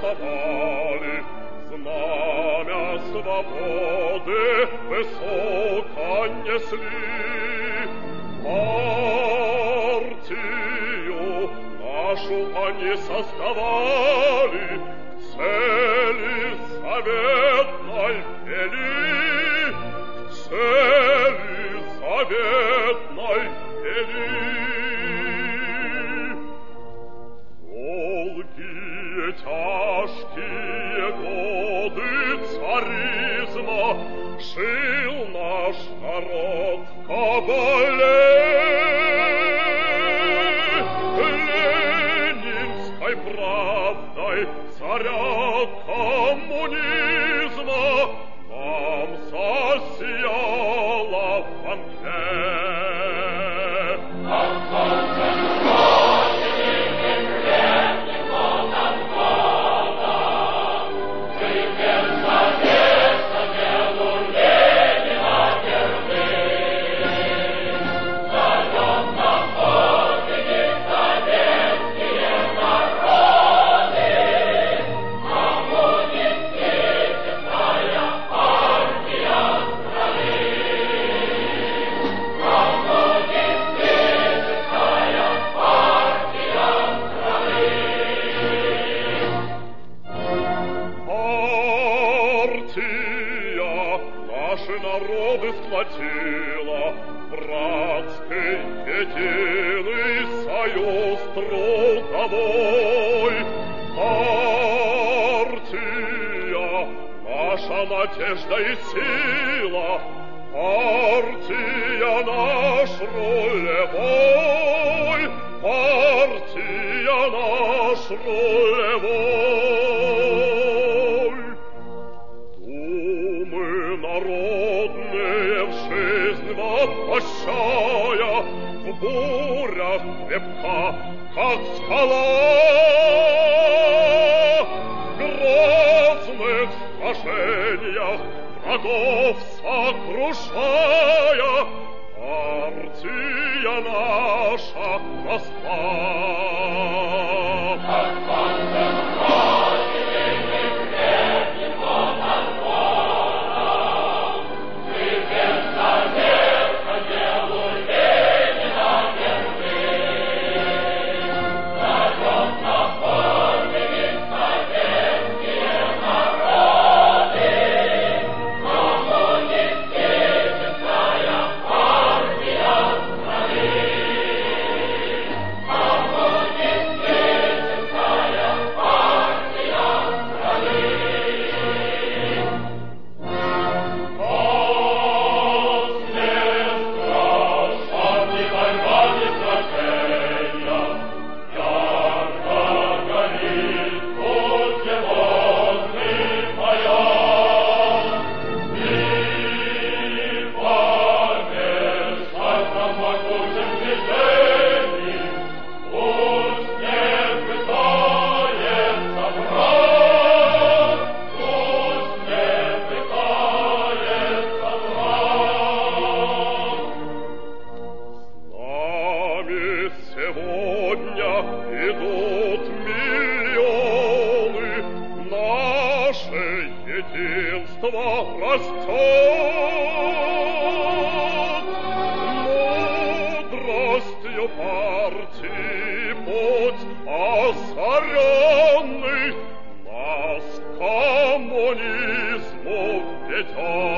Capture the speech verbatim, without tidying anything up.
торжествовали, знамя свободы высоко несли. Партию нашу они создавали, к цели заветной вели, к цели заветной вели. Долгие тяжкие годы царизма жил наш народ в кабале. Ленинской правдой царя коммунизма нам засияла в банке. Народы сплотила братский единый союз трудовой. Партия наша надежда и сила, партия наш рулевой, партия наш рулевой. Думы народные в жизнь воплощая, в бурях крепка, как скала, в грозных сражениях врагов сокрушая, партия наша росла. Идут миллионы, наше единство растет. Мудростью партии путь озаренный нас к коммунизму ведет.